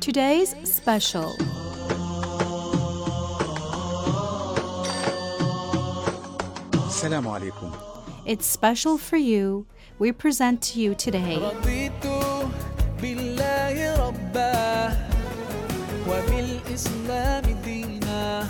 today's special. Assalamu alaikum. It's special for you. We present to you today رضيت بالله ربا وبالإسلام دينا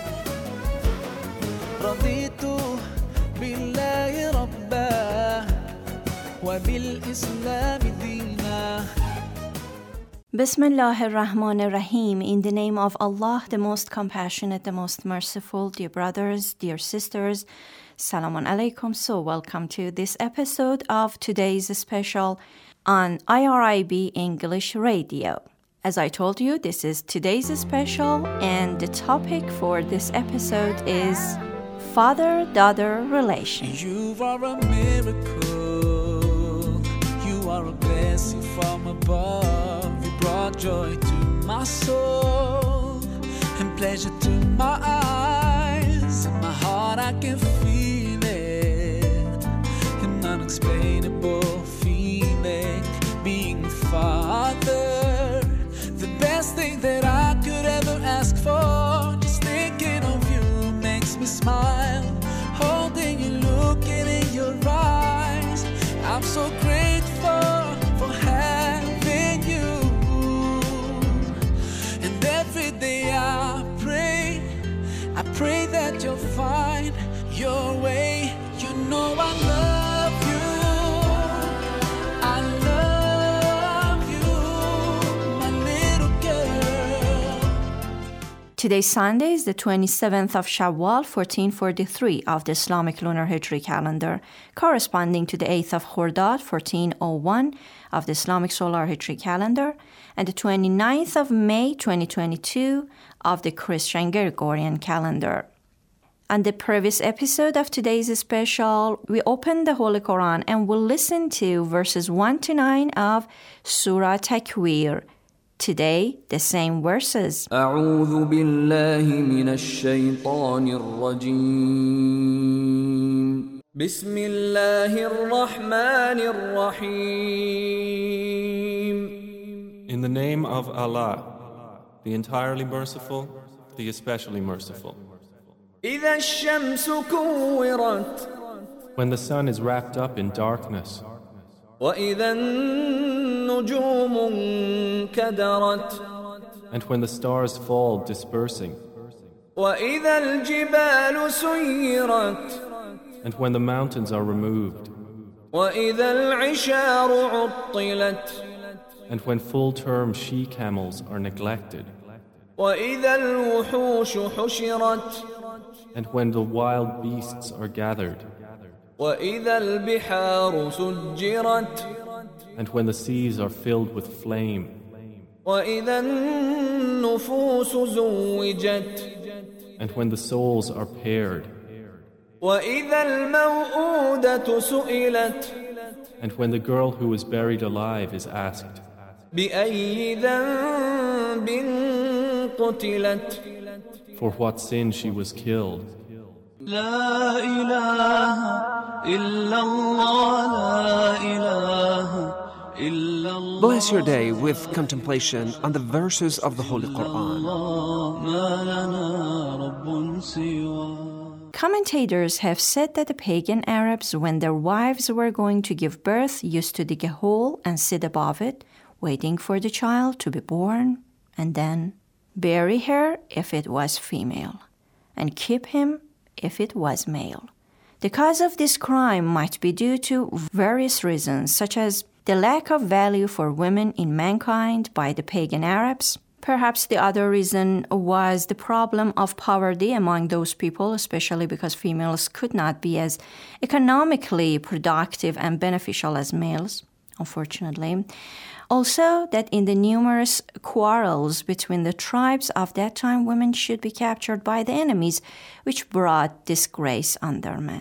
رضيت بالله ربا وبالإسلام دينا Bismillah ar-Rahman ar-Rahim. In the name of Allah, the most compassionate, the most merciful. Dear brothers, dear sisters, Salamun alaikum. So welcome to this episode of today's special on IRIB English Radio. As I told you, this is today's special, and the topic for this episode is father-daughter relation. You are a miracle. You are a blessing from above. You brought joy to my soul and pleasure to my eyes. In my heart I can feel it, an unexplainable feeling. Being a father, the best thing that I could ever ask for. Just thinking of you makes me smile. Holding you, looking in your eyes, I'm so grateful for having you. And every day I pray that you'll find your way. You know I love you. I love you, my little girl. Today's Sunday is the 27th of Shawwal, 1443 of the Islamic Lunar Hijri calendar, corresponding to the 8th of Khordad, 1401 of the Islamic Solar Hijri calendar, and the 29th of May, 2022 of the Christian Gregorian calendar. On the previous episode of today's special, we opened the Holy Quran and will listen to verses 1 to 9 of Surah Takwir. Today, the same verses. أعوذ بالله من الشيطان الرجيم بسم الله الرحمن الرحيم In the name of Allah, the entirely merciful, the especially merciful. إذا الشمس كورت When the sun is wrapped up in darkness, وإذا النجوم انكدرت and when the stars fall dispersing, وإذا الجبال سيرت and when the mountains are removed, وإذا العشار عطلت and when full-term she-camels are neglected, وإذا الوحوش حشرت and when the wild beasts are gathered, وإذا البحار سجرت and when the seas are filled with flame, وإذا النفوس زوجت and when the souls are paired, وإذا الموءودة سئلت and when the girl who is buried alive is asked, بأي ذنب قتلت for what sin she was killed. لا إله إلا الله لا إله إلا الله Bless your day with contemplation on the verses of the Holy Quran. ما لنا رب سواه. Commentators have said that the pagan Arabs, when their wives were going to give birth, used to dig a hole and sit above it, waiting for the child to be born, and then bury her if it was female, and keep him if it was male. The cause of this crime might be due to various reasons, such as the lack of value for women in mankind by the pagan Arabs. Perhaps the other reason was the problem of poverty among those people, especially because females could not be as economically productive and beneficial as males, unfortunately. Also, that in the numerous quarrels between the tribes of that time, women should be captured by the enemies, which brought disgrace on their men.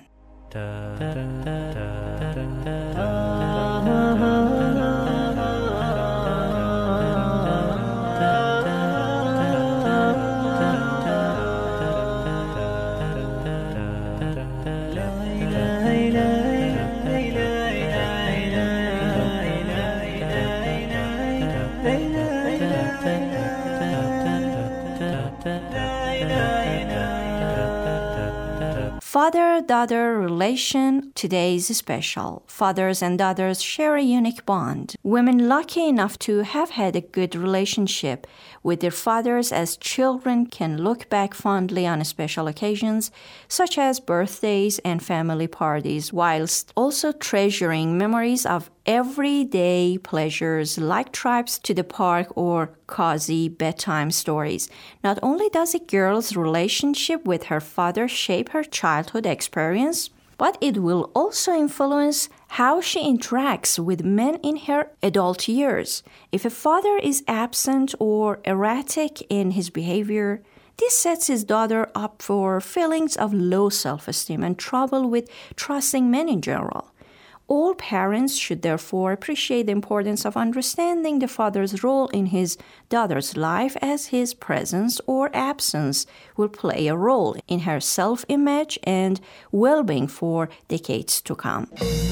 Father-daughter relation today is special. Fathers and daughters share a unique bond. Women lucky enough to have had a good relationship with their fathers as children can look back fondly on special occasions such as birthdays and family parties, whilst also treasuring memories of everyday pleasures like trips to the park or cozy bedtime stories. Not only does a girl's relationship with her father shape her childhood experience, but it will also influence how she interacts with men in her adult years. If a father is absent or erratic in his behavior, this sets his daughter up for feelings of low self-esteem and trouble with trusting men in general. All parents should therefore appreciate the importance of understanding the father's role in his daughter's life, as his presence or absence will play a role in her self-image and well-being for decades to come.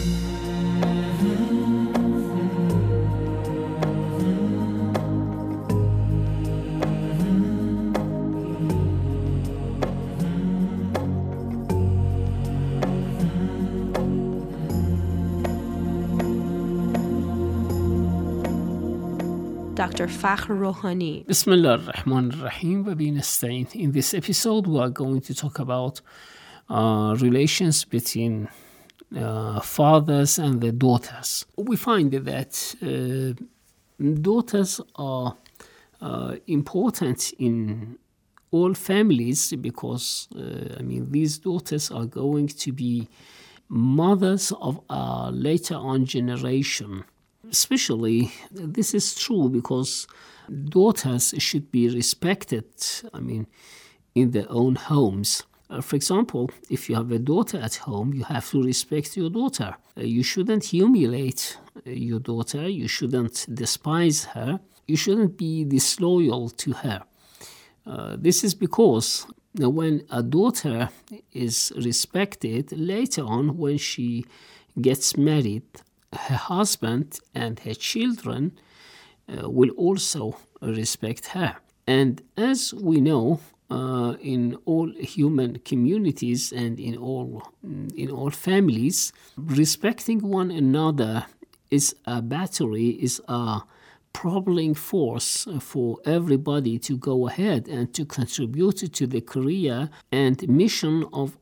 Dr. Fakhr Rohani. Bismillah ar-Rahman ar-Rahim wa bihi nasta'in. In this episode, we are going to talk about relations between fathers and their daughters. We find that daughters are important in all families because, these daughters are going to be mothers of our later on generation. Especially, this is true because daughters should be respected, in their own homes. For example, if you have a daughter at home, you have to respect your daughter. You shouldn't humiliate your daughter. You shouldn't despise her. You shouldn't be disloyal to her. This is because when a daughter is respected, later on when she gets married, her husband and her children will also respect her. And as we know, in all human communities and in all families, respecting one another is a battery, is a propelling force for everybody to go ahead and to contribute to the career and mission of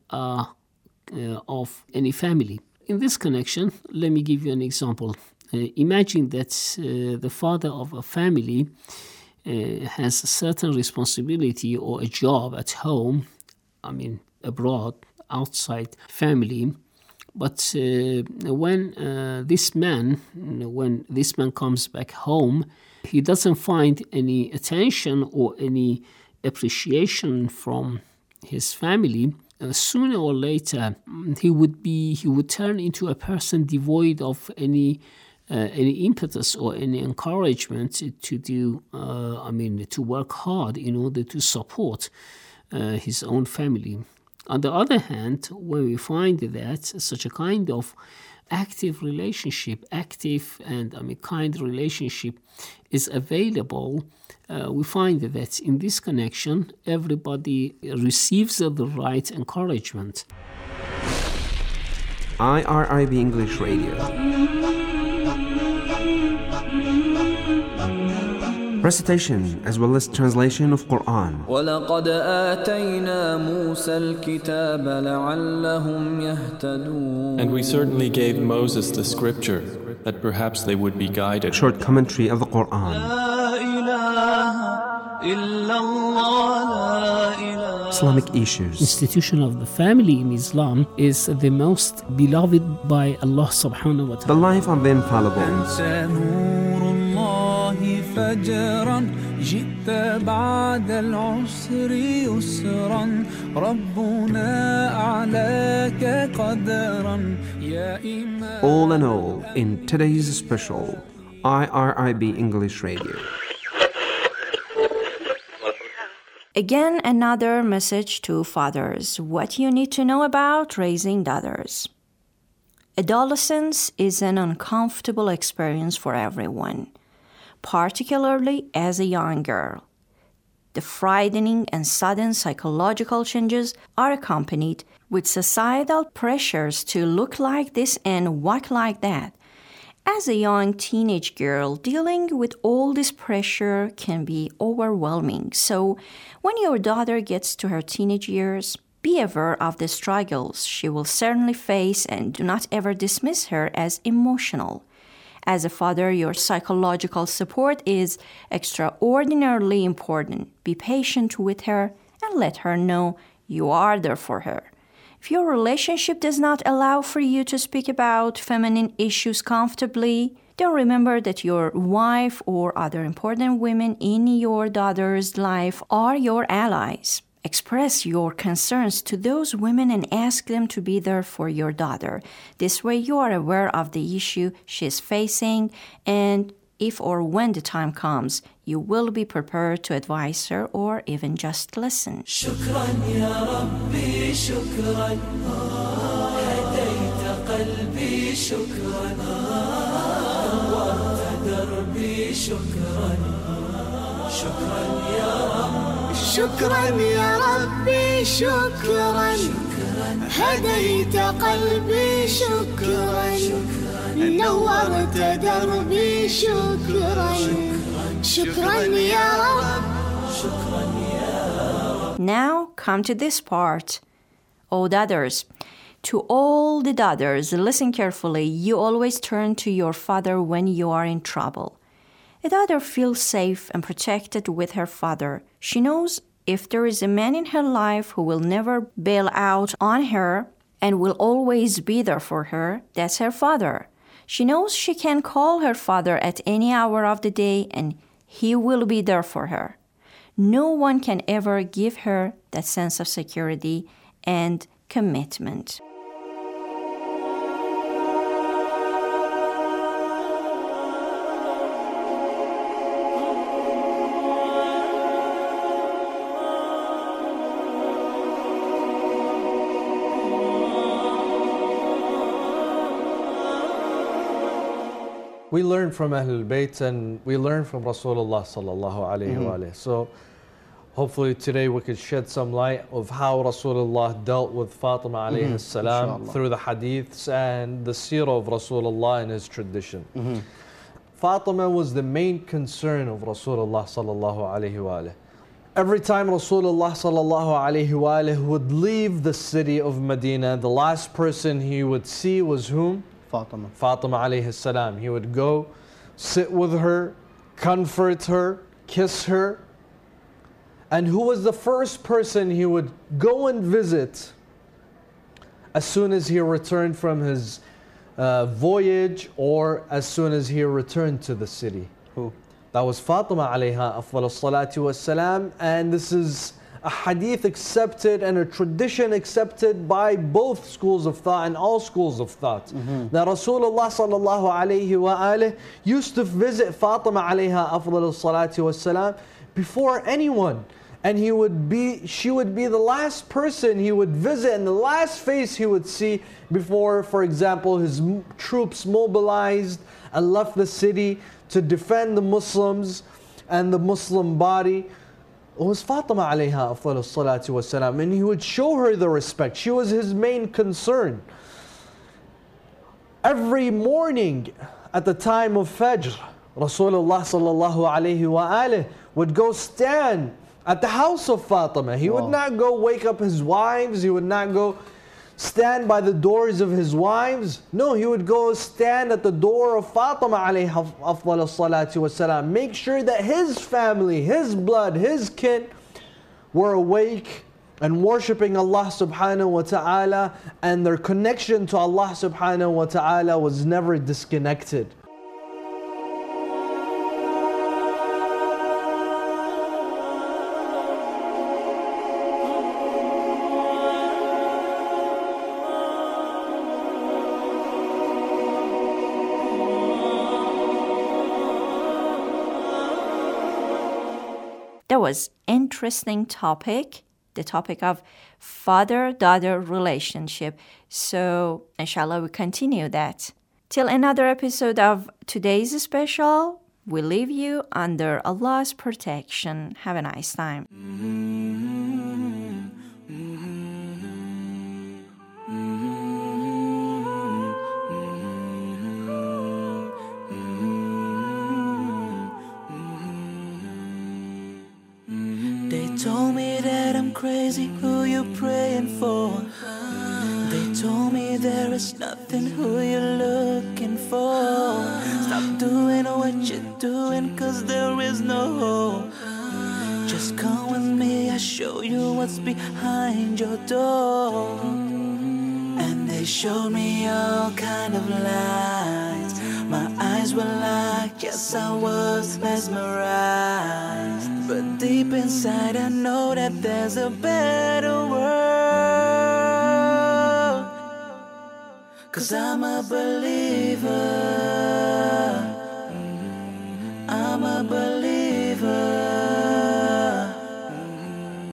any family. In this connection, let me give you an example. Imagine that the father of a family has a certain responsibility or a job at home, abroad, outside family. But when this man comes back home, he doesn't find any attention or any appreciation from his family. Sooner or later, he would turn into a person devoid of any impetus or any encouragement to do, to work hard in order to support his own family. On the other hand, when we find that such a kind of active relationship, active and kind relationship is available, we find that in this connection, everybody receives the right encouragement. IRIB English Radio. Recitation as well as translation of Quran. وَلَقَدْ آتَيْنَا مُوسَى الْكِتَابَ لَعَلَّهُمْ يَهْتَدُونَ. And we certainly gave Moses the scripture, that perhaps they would be guided. Short commentary of the Quran. Islamic issues. Institution of the family in Islam is the most beloved by Allah subhanahu wa ta'ala. The life of the infallible. فجرا جئت بعد العسر يسرا ربنا أعلاك قدرا يا إمام. All in all, in today's special IRIB English Radio. Again, another message to fathers. What you need to know about raising daughters. Adolescence is an uncomfortable experience for everyone, particularly as a young girl. The frightening and sudden psychological changes are accompanied with societal pressures to look like this and walk like that. As a young teenage girl, dealing with all this pressure can be overwhelming. So when your daughter gets to her teenage years, be aware of the struggles she will certainly face and do not ever dismiss her as emotional. As a father, your psychological support is extraordinarily important. Be patient with her and let her know you are there for her. If your relationship does not allow for you to speak about feminine issues comfortably, then remember that your wife or other important women in your daughter's life are your allies. Express your concerns to those women and ask them to be there for your daughter. This way you are aware of the issue she is facing, and if or when the time comes, you will be prepared to advise her or even just listen. شكرا يا ربي شكرا هديت قلبي شكرا نورت دربي شكرا شكرا يا رب شكرا يا ربي شكرا هديت قلبي شكرا نورت دربي شكرا شكرا يا رب شكرا يا رب. Now come to this part. O daughters, to all the daughters, listen carefully. You always turn to your father when you are in trouble. A daughter feels safe and protected with her father. She knows if there is a man in her life who will never bail out on her and will always be there for her, that's her father. She knows she can call her father at any hour of the day and he will be there for her. No one can ever give her that sense of security and commitment. We learn from Ahlul Bayt and we learn from Rasulullah sallallahu alayhi wa alayhi. So hopefully today we could shed some light of how Rasulullah dealt with Fatima alayhi salam through the hadiths and the seerah of Rasulullah and his tradition. Fatima was the main concern of Rasulullah sallallahu alayhi wa alayhi. Every time Rasulullah sallallahu alayhi wa alayhi would leave the city of Medina, the last person he would see was whom? Fatima alayhi salam. He would go, sit with her, comfort her, kiss her. And who was the first person he would go and visit as soon as he returned from his voyage or as soon as he returned to the city? Who? That was Fatima alayha afdal salatu wassalam. And this is a hadith accepted and a tradition accepted by both schools of thought and all schools of thought. That Rasulullah sallallahu alayhi wa alayhi used to visit Fatima alayha afdal salatu wassalam before anyone. And she would be the last person he would visit and the last face he would see before, for example, his troops mobilized and left the city to defend the Muslims and the Muslim body. It was Fatima alayha afdal salatu wasalam, and he would show her the respect. She was his main concern. Every morning at the time of Fajr, Rasulullah sallallahu alayhi wa alayhi would go stand at the house of Fatima. He would not go wake up his wives. He would not go stand by the doors of his wives. No, he would go stand at the door of Fatima alayha afdal salatu wasalam. Make sure that his family, his blood, his kin were awake and worshipping Allah subhanahu wa ta'ala, and their connection to Allah subhanahu wa ta'ala was never disconnected. That was interesting topic, the topic of father-daughter relationship. So, inshallah, we continue that. Till another episode of today's special, We leave you under Allah's protection. Have a nice time. They told me that I'm crazy, who you praying for? They told me there is nothing, who you're looking for. Stop doing what you're doing, cause there is no hope. Just come with me, I'll show you what's behind your door. And they showed me all kind of lies. My eyes were locked, yes I was mesmerized. But deep inside I know that there's a better world. Cause I'm a believer.